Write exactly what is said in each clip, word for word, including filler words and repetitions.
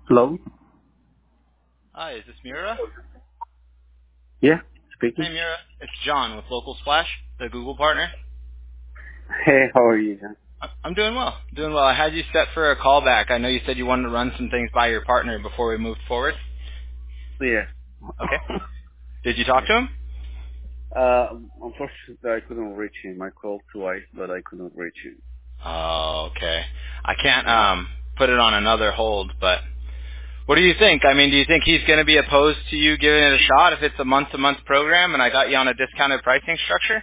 Hello? Hi, is this Mira? Yeah, Hey, speaking. Mira. It's John with Local Splash, the Google partner. Hey, how are you, John? I- I'm doing well. Doing well. I had you set for a callback. I know you said you wanted to run some things by your partner before we moved forward. Yeah. Okay. Did you talk to him? Uh, unfortunately, I couldn't reach him. I called twice, but I couldn't reach him. Oh, okay. I can't Yeah. um put it on another hold, but what do you think? I mean, do you think he's going to be opposed to you giving it a shot if it's a month-to-month program and I got you on a discounted pricing structure?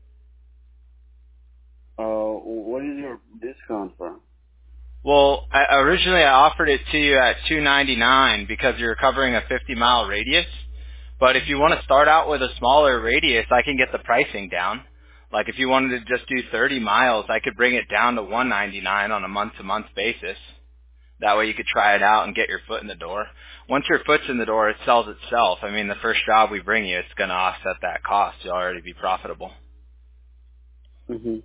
Uh, what is your discount for? Well, I, originally I offered it to you at two ninety-nine because you're covering a fifty mile radius. But if you want to start out with a smaller radius, I can get the pricing down. Like if you wanted to just do thirty miles, I could bring it down to one ninety-nine on a month-to-month basis. That way you could try it out and get your foot in the door. Once your foot's in the door, it sells itself. I mean, the first job we bring you, it's going to offset that cost. You'll already be profitable. Mm-hmm.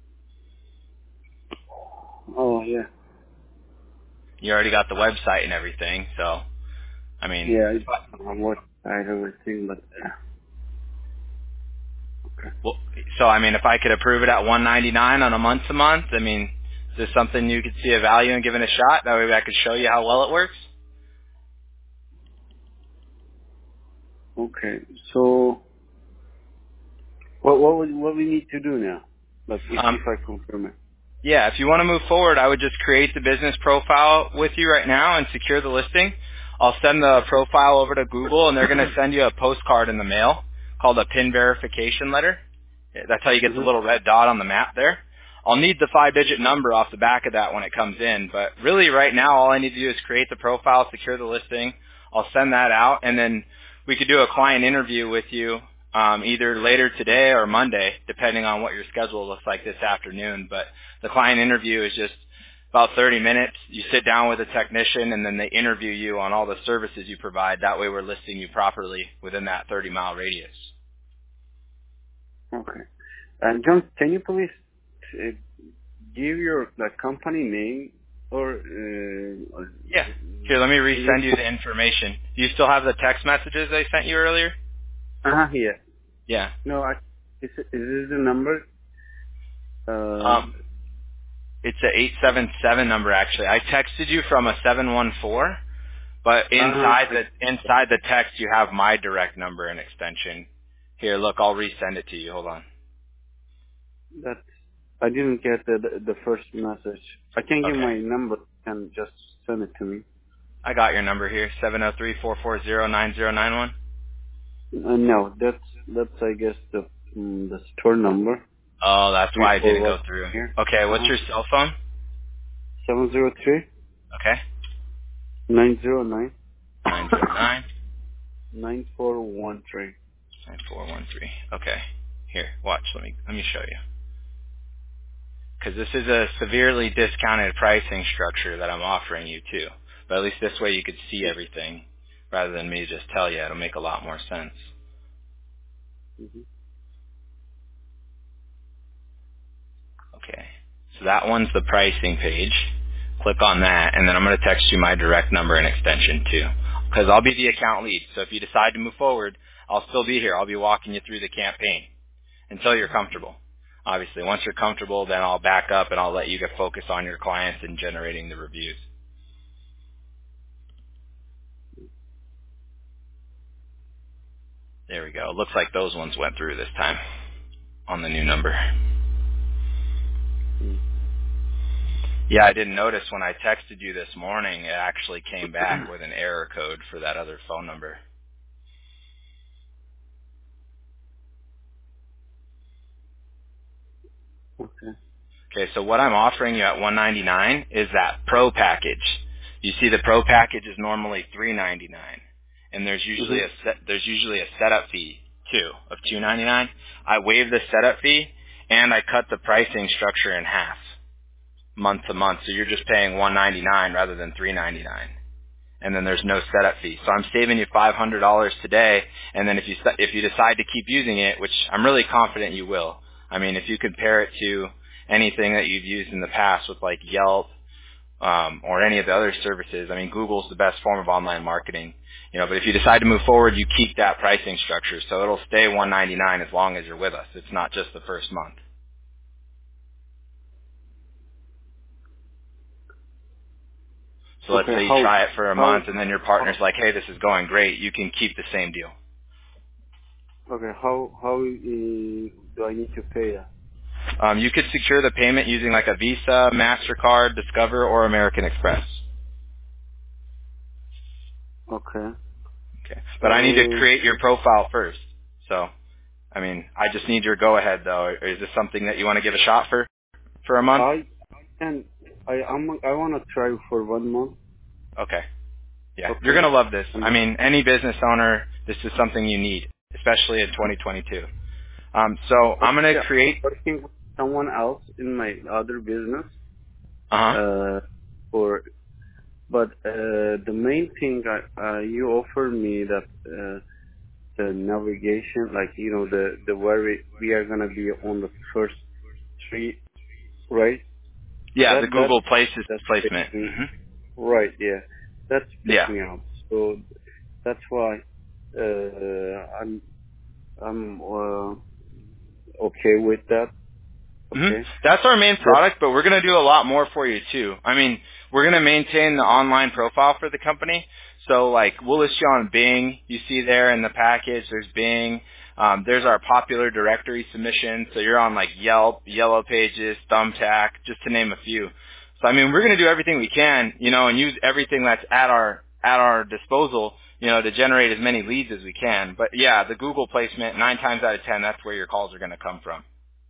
Oh, yeah. You already got the website and everything, so I mean, Yeah, if I, I what I everything, but uh, okay. well, so I mean, if I could approve it at one ninety-nine on a month to month, I mean, is this something you could see a value in giving a shot? That way I could show you how well it works. Okay. So, what what would, what we need to do now? Like, if Um, if I confirm it. yeah, if you want to move forward, I would just create the business profile with you right now and secure the listing. I'll send the profile over to Google, and they're going to send you a postcard in the mail called a PIN verification letter. That's how you get the Mm-hmm. little red dot on the map there. I'll need the five-digit number off the back of that when it comes in, but really right now all I need to do is create the profile, secure the listing. I'll send that out, and then we could do a client interview with you um, either later today or Monday, depending on what your schedule looks like this afternoon. But the client interview is just about thirty minutes. You sit down with a technician, and then they interview you on all the services you provide. That way we're listing you properly within that thirty-mile radius. Okay. And John, can you please uh, give your like company name or uh, Yeah. Here, let me resend you uh the information. Do you still have the text messages I sent you earlier? huh, yeah. Yeah. No, I is it- is this the number? Uh, Um, it's a eight seven seven number actually. I texted you from a seven one four, but uh inside the inside the text you have my direct number and extension. Here, look, I'll resend it to you. Hold on. that I didn't get the, the the first message. I can give Okay. my number and just send it to me. I got your number here, seven zero three four four zero nine zero nine one. Uh, no, that's that's I guess the mm, the store number Oh, that's three why I four didn't one go through. here. Okay, Uh what's huh. your cell phone? Seven zero three Okay. nine zero nine nine zero nine nine four one three. nine four one three. Okay. Here, watch. Let me let me show you. Because this is a severely discounted pricing structure that I'm offering you too. But at least this way you could see everything rather than me just tell you. It'll make a lot more sense. Mm-hmm. Okay. So that one's the pricing page. Click on that, and then I'm going to text you my direct number and extension too. Because I'll be the account lead. So if you decide to move forward, I'll still be here. I'll be walking you through the campaign until you're comfortable. Obviously, once you're comfortable, then I'll back up and I'll let you get focus on your clients and generating the reviews. There we go. It looks like those ones went through this time on the new number. Yeah, I didn't notice when I texted you this morning, it actually came back with an error code for that other phone number. Okay. Okay, so what I'm offering you at one ninety-nine is that Pro package. You see, the Pro package is normally three ninety-nine, and there's usually Mhm. a set, there's usually a setup fee too of two ninety-nine. I waive the setup fee, and I cut the pricing structure in half month to month, so you're just paying one ninety-nine rather than three ninety-nine. And then there's no setup fee. So I'm saving you five hundred dollars today, and then if you if you decide to keep using it, which I'm really confident you will. I mean, if you compare it to anything that you've used in the past with like Yelp um, or any of the other services. I mean, Google's the best form of online marketing, you know. But if you decide to move forward, you keep that pricing structure, so it'll stay one ninety-nine as long as you're with us. It's not just the first month. So let's Okay. say you How try it for a how month, and then your partner's like, "Hey, this is going great." You can keep the same deal. okay how how uh, do I need to pay that? Um, you could secure the payment using like a Visa, MasterCard, Discover, or American Express. Okay. Okay. But I need to So create your profile first. So, I mean, I just need your go-ahead, though. Is this something that you want to give a shot for for a month? I can I I'm, I want to try for one month. Okay. Yeah. You're going Okay. to love this. I And mean, any business owner, this is something you need, especially in twenty twenty-two. Um, so I'm going to yeah, create. working with someone else in my other business. Uh-huh. Uh, for but uh, the main thing I, uh, you offer me that uh, the navigation, like you know the the where we, we are gonna be on the first street, right? Yeah, That the that Google Places that placement. picks me hmm right. Yeah, that's picked Yeah. me up. So that's why uh, I'm I'm uh, okay with that. hmm Okay. That's our main But product, but we're going to do a lot more for you too. I mean, we're going to maintain the online profile for the company. So like, we'll list you on Bing. You see there in the package, there's Bing. Um, there's our popular directory submission. So you're on like Yelp, Yellow Pages, Thumbtack, just to name a few. So I mean, we're going to do everything we can, you know, and use everything that's at our at our disposal, you know, to generate as many leads as we can. But yeah, the Google placement, nine times out of ten, that's where your calls are going to come from.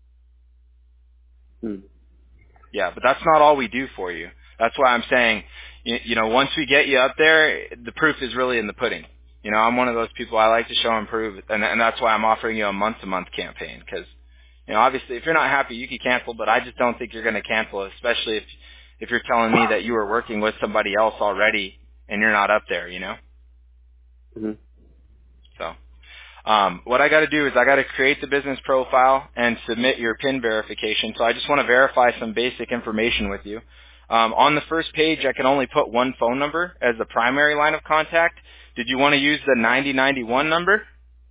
hmm, Yeah, but that's not all we do for you. That's why I'm saying, you, you know, once we get you up there, the proof is really in the pudding. You know, I'm one of those people, I like to show and prove, and, and that's why I'm offering you a month-to-month campaign. Because, you know, obviously, if you're not happy, you can cancel, but I just don't think you're going to cancel, especially if if you're telling me that you were working with somebody else already and you're not up there. You know, hmm. so. Um, what I got to do is I got to create the business profile and submit your PIN verification. So I just want to verify some basic information with you. Um, on the first page, I can only put one phone number as the primary line of contact. Did you want to use the ninety ninety-one number?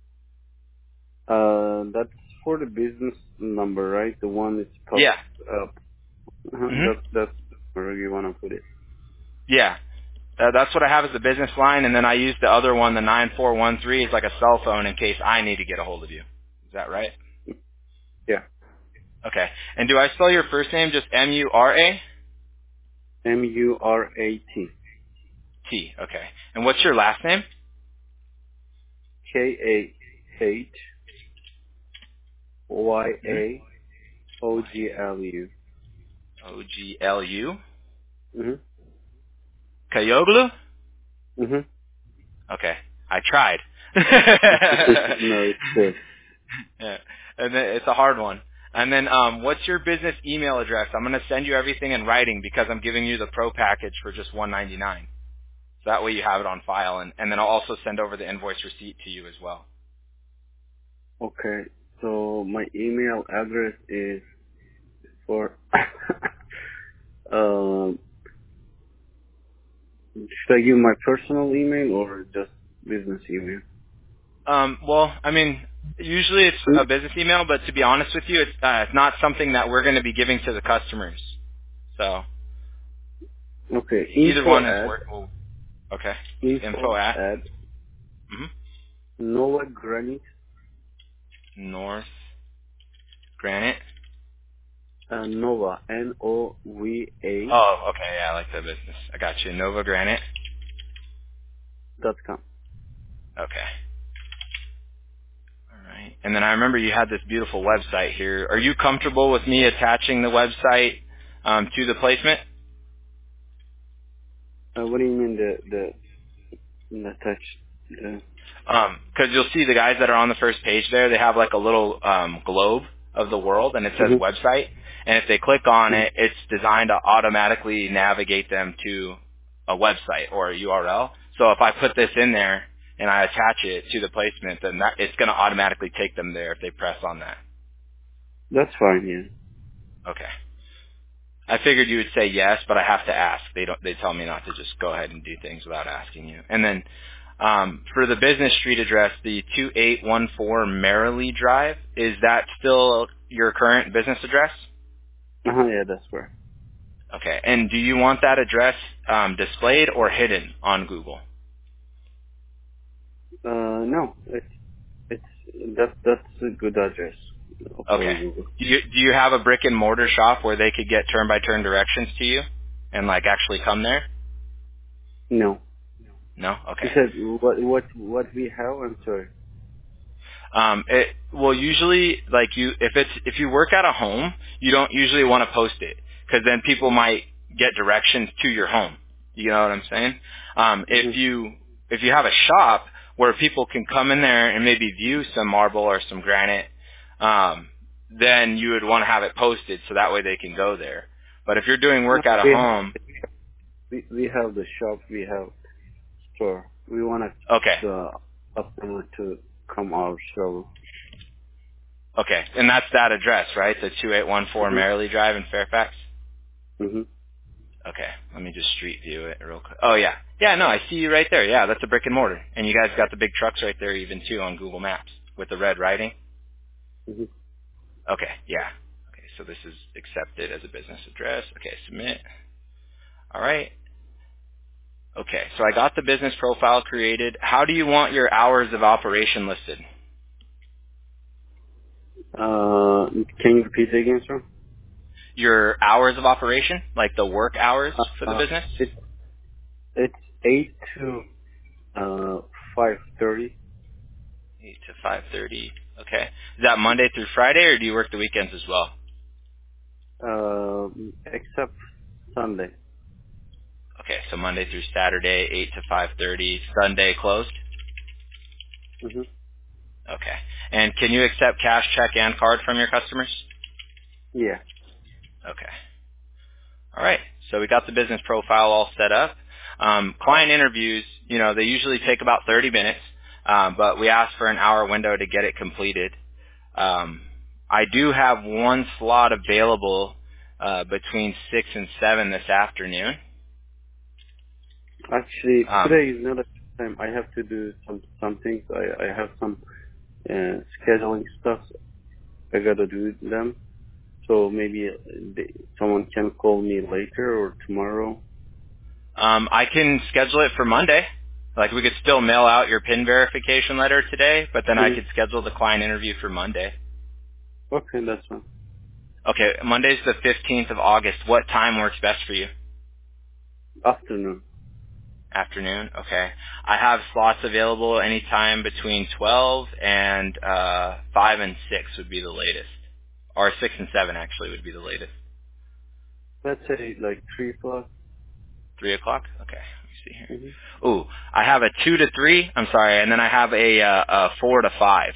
Uh, that's for the business number, right? The one that's popped Yeah. up. Uh-huh. hmm That that's where you want to put it. Yeah. Uh, that's what I have as the business line, and then I use the other one, the nine four one three, as like a cell phone in case I need to get a hold of you. Is that right? Yeah. Okay. And do I spell your first name just M U R A? M U R A T T. Okay. And what's your last name? K A H Y Hmm? A O G L U. O G L U. Mhm. Kayoglu? Mhm. Okay. I tried. No, it's good. Yeah. And then it's a hard one. And then um, what's your business email address? I'm going to send you everything in writing because I'm giving you the pro package for just one ninety-nine. So that way you have it on file. And, and then I'll also send over the invoice receipt to you as well. Okay. So my email address is for. um, should I give my personal email or just business email? Um, well, I mean, usually it's a business email, but to be honest with you, it's, uh, it's not something that we're going to be giving to the customers. So Okay. either Info one is at workable. Okay. info Info at at mm-hmm. Nova Granite. North Granite. Uh, Nova, N O V A Oh, okay. Yeah, I like the business. I got you. Nova Granite. dot com. Okay. All right. And then I remember you had this beautiful website here. Are you comfortable with me attaching the website um, to the placement? Uh, what do you mean the the the touch? The, Because you'll see the guys that are on the first page there, they have like a little um, globe of the world, and it says mm-hmm. website. And if they click on Mm-hmm. it, it's designed to automatically navigate them to a website or a U R L. So if I put this in there and I attach it to the placement, then that, it's going to automatically take them there if they press on that. That's fine. Yeah. Okay. I figured you would say yes, but I have to ask. They don't. They tell me not to just go ahead and do things without asking you. And then um, for the business street address, the two eight one four Merrily Drive, is that still your current business address? Uh-huh, yeah, that's correct. Okay. And do you want that address um, displayed or hidden on Google? Uh, no, it's it's that that's a good address for Okay. Google. Do you, do you have a brick and mortar shop where they could get turn by turn directions to you and like actually come there? No. No? You Okay. said what what what we have? I'm sorry. Um, it, well, usually, like you, if it's if you work at a home, you don't usually want to post it because then people might get directions to your home. You know what I'm saying? Um, if Mm-hmm. you if you have a shop where people can come in there and maybe view some marble or some granite, um, then you would want to have it posted so that way they can go there. But if you're doing No, work at a we have home, we, we have the shop. We have store. We want okay, the customer to come out. So. okay, and that's that address, right? The two eight one four Mhm. Merrily Drive in Fairfax. Mhm. Okay, let me just street view it real quick. Oh yeah, yeah, no, I see you right there. Yeah, that's a brick and mortar, and you guys got the big trucks right there even too on Google Maps with the red writing. Mhm. Okay, yeah. Okay, so this is accepted as a business address. Okay, submit. All right. Okay, so I got the business profile created. How do you want your hours of operation listed? Uh, can you repeat again, sir? Your hours of operation, like the work hours Uh, for the uh, business? it it's eight to uh five thirty. eight to five thirty. Okay. Is that Monday through Friday, or do you work the weekends as well? Uh, except Sunday. Okay, so Monday through Saturday, eight to five thirty. Sunday closed? Mhm. Okay. And can you accept cash, check, and card from your customers? Yeah. Okay. All right. So we got the business profile all set up. Um, client interviews, you know, they usually take about thirty minutes, um, but we ask for an hour window to get it completed. Um, I do have one slot available uh, between six and seven this afternoon. Actually, Um, today is not a time. I have to do some some things. I I have some uh, scheduling stuff. I gotta do them. So maybe uh, they, someone can call me later or tomorrow. um, I can schedule it for Monday. Like we could still mail out your PIN verification letter today, but then I Mhm. could schedule the client interview for Monday. Okay, that's fine. Okay, Monday's the fifteenth of August. What time works best for you? Afternoon. Afternoon? Okay. I have slots available anytime between twelve and uh, five and six would be the latest. Or six and seven actually would be the latest. Let's say like three o'clock. three o'clock? Okay, let me see here. Mm-hmm. Ooh, I have a two to three, I'm sorry, and then I have a, uh, a four to five.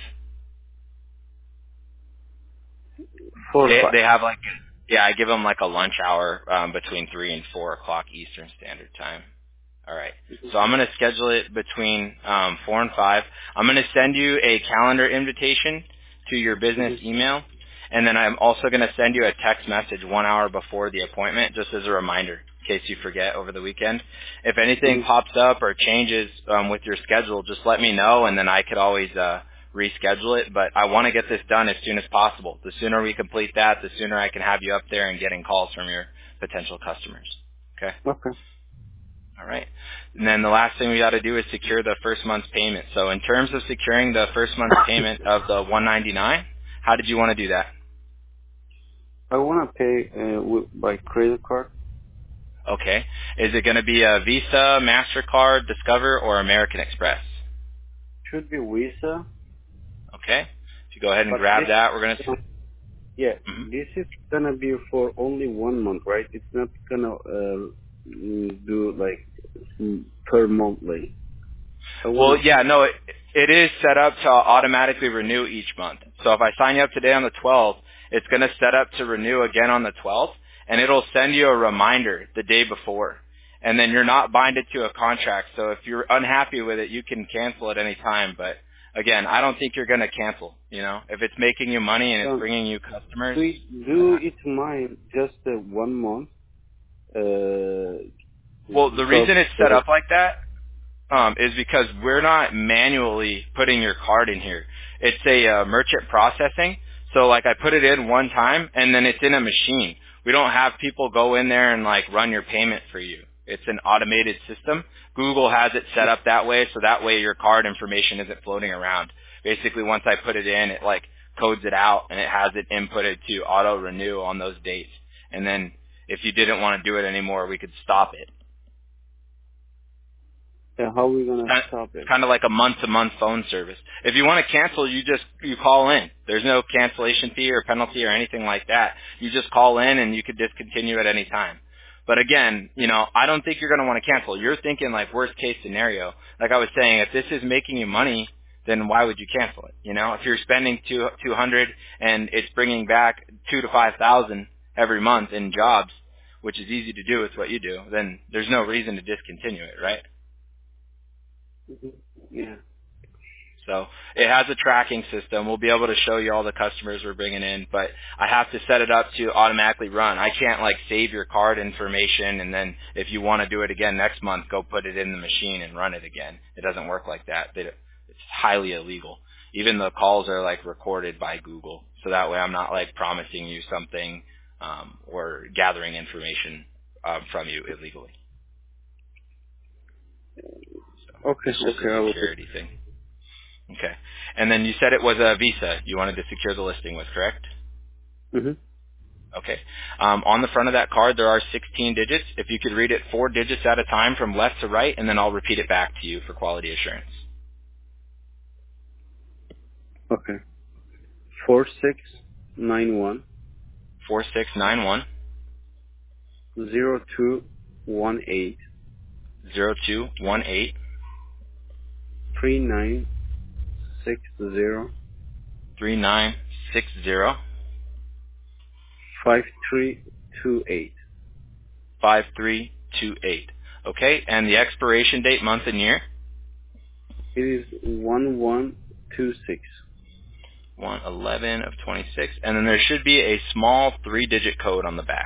Four or They, five. they have like, yeah, I give them like a lunch hour um, between three and four o'clock Eastern Standard Time. All right. So I'm going to schedule it between um, four and five. I'm going to send you a calendar invitation to your business Mm-hmm. email, and then I'm also going to send you a text message one hour before the appointment, just as a reminder, in case you forget over the weekend. If anything Mm-hmm. pops up or changes um, with your schedule, just let me know, and then I could always uh, reschedule it. But I want to get this done as soon as possible. The sooner we complete that, the sooner I can have you up there and getting calls from your potential customers. Okay. Okay. All right. And then the last thing we got to do is secure the first month's payment. So in terms of securing the first month's payment of the one ninety-nine, how did you want to do that? I want to pay uh, with, by credit card. Okay. Is it going to be a Visa, MasterCard, Discover, or American Express? Should be Visa, Okay. If you go ahead and but grab that, we're going to. this, yeah, Mm-hmm. this is gonna be for only one month, right? It's not gonna uh, mm, do like mm, per monthly. I Well, wanna. yeah, no, it, it is set up to automatically renew each month. So if I sign you up today on the twelfth, it's going to set up to renew again on the twelfth, and it'll send you a reminder the day before. And then you're not binded to a contract. So if you're unhappy with it, you can cancel at any time. But again, I don't think you're going to cancel. You know, if it's making you money and it's Um, bringing you customers. we do it mine just uh, one month. Uh, Well, the because reason it's uh, set up like that um, is because we're not manually putting your card in here. It's a uh, merchant processing. So like I put it in one time and then it's in a machine. We don't have people go in there and like run your payment for you. It's an automated system. Google has it set up that way so that way your card information isn't floating around. Basically once I put it in, it like codes it out and it has it inputted to auto renew on those dates. And then if you didn't want to do it anymore, we could stop it. yeah, how are we gonna Kind stop it? kind of like a month-to-month phone service. If you want to cancel, you just you call in. There's no cancellation fee or penalty or anything like that. You just call in and you could discontinue at any time. But again, you know, I don't think you're going to want to cancel. You're thinking like worst case scenario. Like I was saying, if this is making you money, then why would you cancel it? You know, if you're spending two two hundred and it's bringing back two to five thousand every month in jobs, which is easy to do with what you do, then there's no reason to discontinue it, right? Mhm. Yeah. So it has a tracking system. We'll be able to show you all the customers we're bringing in, but I have to set it up to automatically run. I can't like save your card information and then if you want to do it again next month, go put it in the machine and run it again. It doesn't work like that. They, it's highly illegal. Even the calls are like recorded by Google. So that way I'm not like promising you something um, or gathering information um, from you illegally. So Okay. it's just Okay. I a will. security thing. Okay. And then you said it was a Visa you wanted to secure the listing with, correct? Mhm. Okay. Um, on the front of that card, there are sixteen digits. If you could read it four digits at a time from left to right, and then I'll repeat it back to you for quality assurance. Okay. Four six nine one four six nine one zero two one eight zero two one eight three nine six zero three nine six zero five three two eight. five three two eight. Okay. And the expiration date, month, and year? It is one one two six. one eleven of twenty-six. And then there should be a small three-digit code on the back.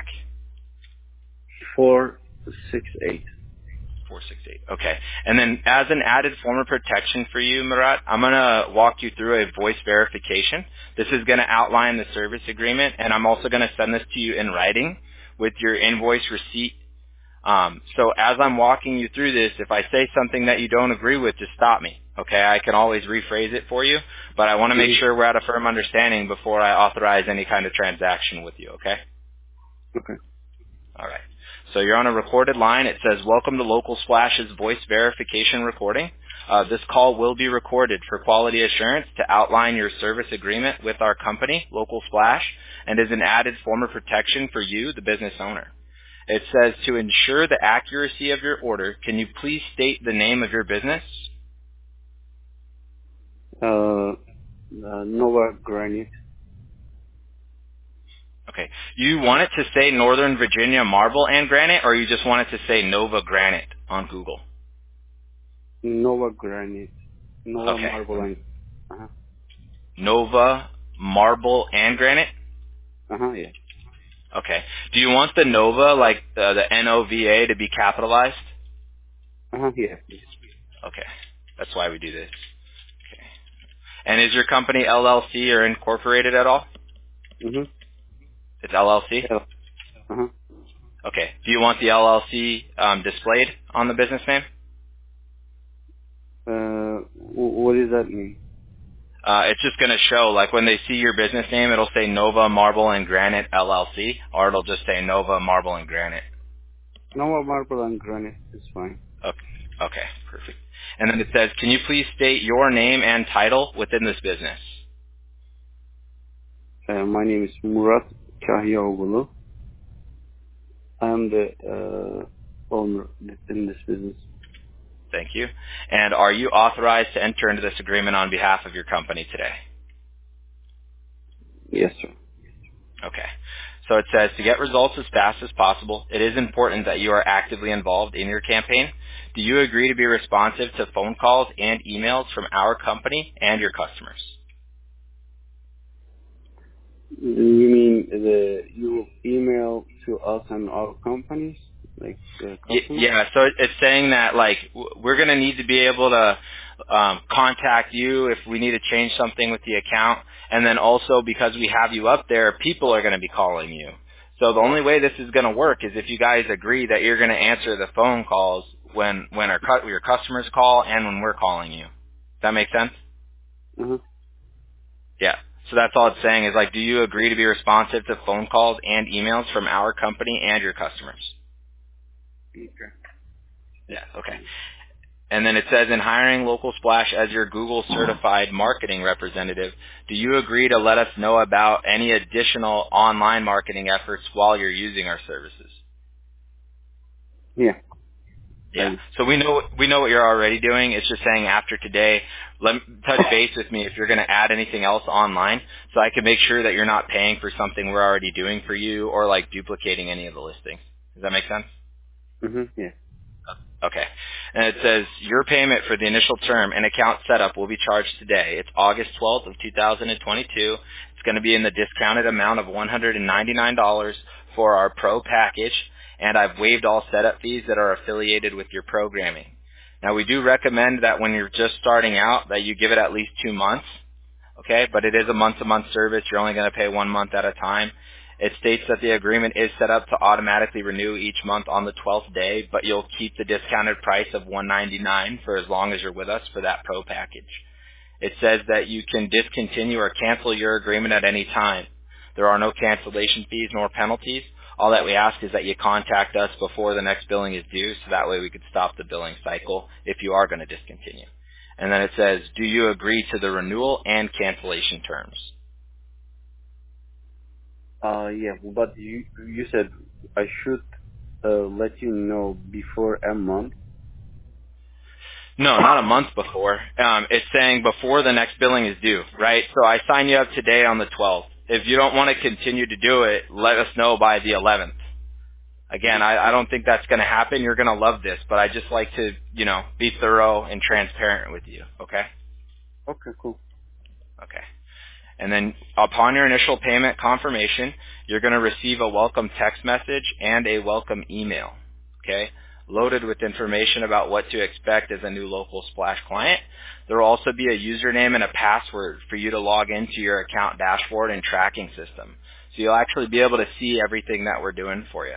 Four six eight. four six eight. Okay. And then as an added form of protection for you, Murat, I'm going to walk you through a voice verification. This is going to outline the service agreement, and I'm also going to send this to you in writing with your invoice receipt. Um, so as I'm walking you through this, if I say something that you don't agree with, just stop me. Okay? I can always rephrase it for you, but I want to make Mhm. sure we're at a firm understanding before I authorize any kind of transaction with you, okay? Okay. All right. So you're on a recorded line. It says, welcome to Local Splash's voice verification recording. Uh, this call will be recorded for quality assurance to outline your service agreement with our company, Local Splash, and is an added form of protection for you, the business owner. It says, to ensure the accuracy of your order, can you please state the name of your business? Uh, uh, Nova Granite. Okay. You want it to say Northern Virginia Marble and Granite, or you just want it to say Nova Granite on Google? Nova Granite. Nova Okay. Marble and. Uh huh. Nova Marble and Granite? Uh huh. Yeah. Okay. Do you want the Nova, like uh, the N O V A, to be capitalized? Uh huh. Yeah. Please. Okay. That's why we do this. Okay. And is your company L L C or incorporated at all? Mhm. It's L L C? Yeah. Uh huh. Okay. Do you want the L L C um, displayed on the business name? Uh, w- what does that mean? Uh, it's just going to show, like when they see your business name, it'll say Nova Marble and Granite L L C, or it'll just say Nova Marble and Granite. Nova Marble and Granite is fine. Okay. Okay. Perfect. And then it says, can you please state your name and title within this business? Uh, my name is Murat Kahyaoğlu. I am the uh, owner in this business. Thank you. And are you authorized to enter into this agreement on behalf of your company today? Yes, sir. Okay. So it says, to get results as fast as possible, it is important that you are actively involved in your campaign. Do you agree to be responsive to phone calls and emails from our company and your customers? You mean the you email to us and our companies, like uh, Y- customers? Yeah, so it- it's saying that, like, w- we're going to need to be able to um, contact you if we need to change something with the account. And then also, because we have you up there, people are going to be calling you. So the only way this is going to work is if you guys agree that you're going to answer the phone calls when, when our cu- your customers call and when we're calling you. Does that make sense? Uh-huh. Yeah. So that's all it's saying is, like, do you agree to be responsive to phone calls and emails from our company and your customers? Okay. Yeah, okay. And then it says, in hiring Local Splash as your Google certified marketing representative, do you agree to let us know about any additional online marketing efforts while you're using our services? Yeah. Yeah. Right. So we know we know what you're already doing. It's just saying after today, let touch base with me if you're going to add anything else online, so I can make sure that you're not paying for something we're already doing for you or like duplicating any of the listings. Does that make sense? Mhm. Yeah. Okay. And it says your payment for the initial term and account setup will be charged today. It's August twelfth of two thousand twenty-two. It's going to be in the discounted amount of one hundred ninety-nine dollars for our Pro package, and I've waived all setup fees that are affiliated with your programming. Now, we do recommend that when you're just starting out that you give it at least two months, okay? But it is a month-to-month service. You're only going to pay one month at a time. It states that the agreement is set up to automatically renew each month on the twelfth day, but you'll keep the discounted price of one hundred ninety-nine dollars for as long as you're with us for that Pro package. It says that you can discontinue or cancel your agreement at any time. There are no cancellation fees nor penalties. All that we ask is that you contact us before the next billing is due, so that way we could stop the billing cycle if you are going to discontinue. And then it says, do you agree to the renewal and cancellation terms? Uh, yeah. But you you said I should uh, let you know before a month. No, not a month before. Um, it's saying before the next billing is due, right? So I sign you up today on the twelfth. If you don't want to continue to do it, let us know by the eleventh. Again, I, I don't think that's going to happen. You're going to love this, but I just like to, you know, be thorough and transparent with you, okay? Okay. Cool. Okay. And then upon your initial payment confirmation, you're going to receive a welcome text message and a welcome email, okay, loaded with information about what to expect as a new Local Splash client. There will also be a username and a password for you to log into your account dashboard and tracking system. So you'll actually be able to see everything that we're doing for you,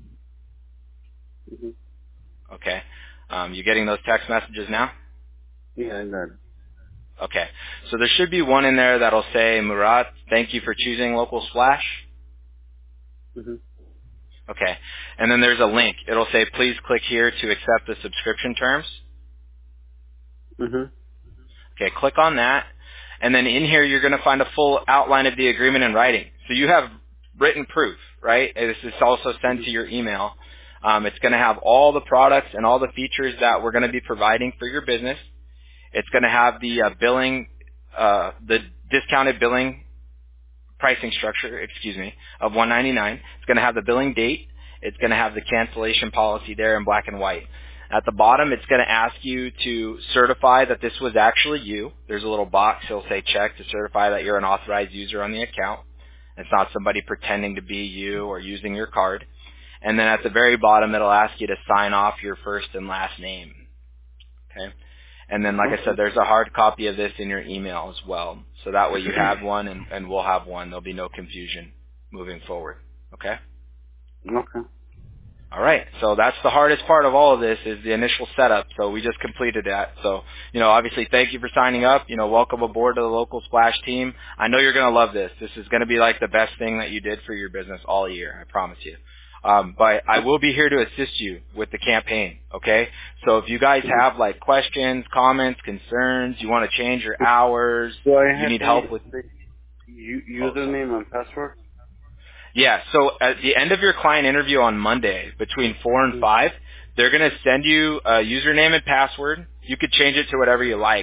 Mhm. okay? Um, you getting those text messages now? Yeah, I got it. Okay. So there should be one in there that'll say, Murat, thank you for choosing Local Splash. Mhm. Okay. And then there's a link. It'll say, please click here to accept the subscription terms. Mhm. Okay, click on that. And then in here, you're going to find a full outline of the agreement in writing. So you have written proof, right? And this is also sent Mhm. to your email. Um, it's going to have all the products and all the features that we're going to be providing for your business. It's going to have the uh, billing, uh, the discounted billing pricing structure, excuse me, of one hundred ninety-nine dollars. It's going to have the billing date. It's going to have the cancellation policy there in black and white. At the bottom, it's going to ask you to certify that this was actually you. There's a little box. It'll say check to certify that you're an authorized user on the account. It's not somebody pretending to be you or using your card. And then at the very bottom, it'll ask you to sign off your first and last name. Okay? And then, like I said, Okay. there's a hard copy of this in your email as well. So that way you have one and, and we'll have one. There'll be no confusion moving forward. Okay? Okay. All right. So that's the hardest part of all of this is the initial setup. So we just completed that. So, you know, obviously thank you for signing up. You know, welcome aboard to the Local Splash team. I know you're going to love this. This is going to be like the best thing that you did for your business all year. I promise you. Um, but I will be here to assist you with the campaign, okay? So if you guys have like questions, comments, concerns, you want to change your hours, Do I you have need to help with, say u- oh, sorry. username and password? Yeah, so at the end of your client interview on Monday between four and Mhm. five, they're going to send you a username and password. You could change it to whatever you like.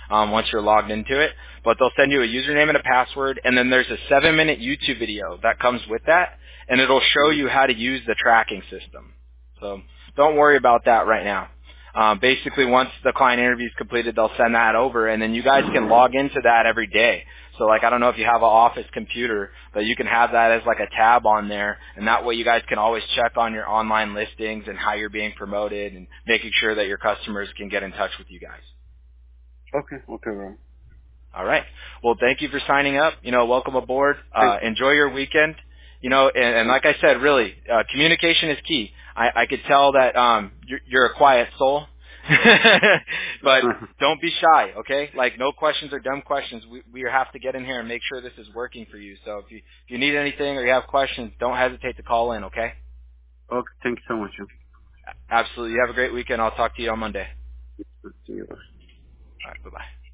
um, once you're logged into it. But they'll send you a username and a password, and then there's a seven-minute YouTube video that comes with that, and it'll show you how to use the tracking system. So don't worry about that right now. Um, basically, once the client interview is completed, they'll send that over, and then you guys can log into that every day. So, like, I don't know if you have an office computer, but you can have that as, like, a tab on there, and that way you guys can always check on your online listings and how you're being promoted and making sure that your customers can get in touch with you guys. Okay, okay, bro. All right. Well, thank you for signing up. You know, welcome aboard. Uh, enjoy your weekend. You know, and, and like I said, really, uh, communication is key. I, I could tell that um, you're, you're a quiet soul, but don't be shy, okay? Like, no questions are dumb questions. We, we have to get in here and make sure this is working for you. So if you, if you need anything or you have questions, don't hesitate to call in, okay? Okay, thank you so much. Absolutely. You have a great weekend. I'll talk to you on Monday. See you. All right. Bye-bye.